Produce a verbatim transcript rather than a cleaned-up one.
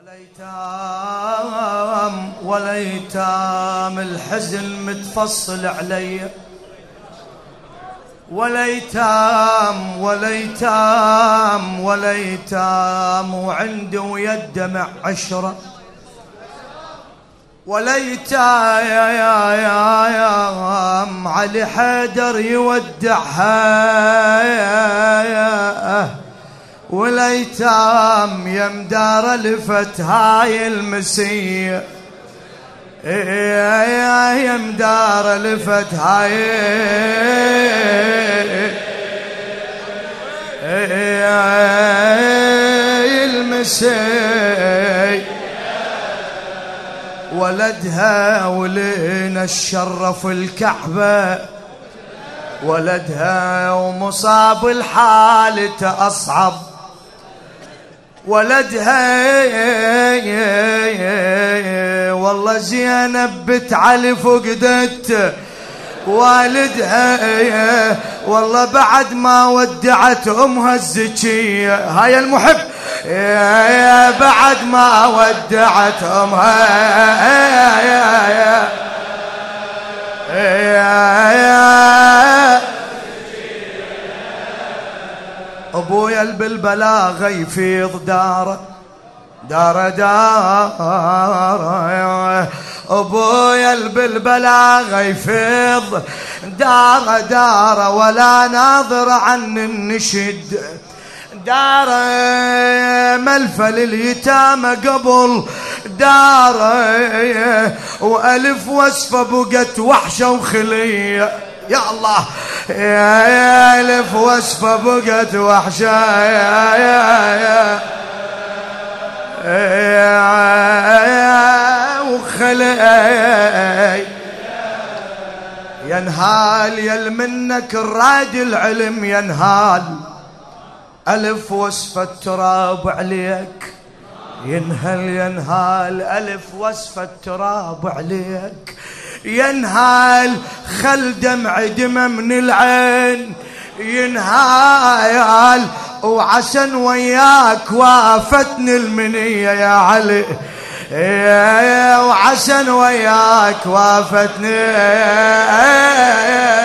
وليتام وليتام الحزن متفصل علي، وليتام وليتام وليتام وعنده ويا الدمع عشرة، وليتام يا يا يا يا علي حيدر يودعها، وليتام يا مدار لفت هاي المسية، يا مدار لفت هاي المسية، ولدها ولينا الشرف الكعبة، ولدها ومصاب الحالة أصعب، ولدها والله زينب بنت علي فقدت والدها، والله بعد ما ودعت أمها الزكية، هاي المحب بعد ما ودعت أمها أبويا بالبلاغة يفيض داره داره داره، أبويا بالبلاغة يفيض داره داره، ولا ناظر عن النشد داره، ملفى لليتامى قبل داره، وألف وصفة بقت وحشة وخلية، يا الله يا ألف وصفة بقت وحشة يا يا يا يا وخلي، ينهال يل منك الراد العلم، ينهال ألف وصفة تراب عليك، ينهل ينهال ألف وصفة تراب عليك، ينهال خل دمع دمى من العين، ينهال وعشان وياك وافتني المنية يا علي، وعشان وياك وافتني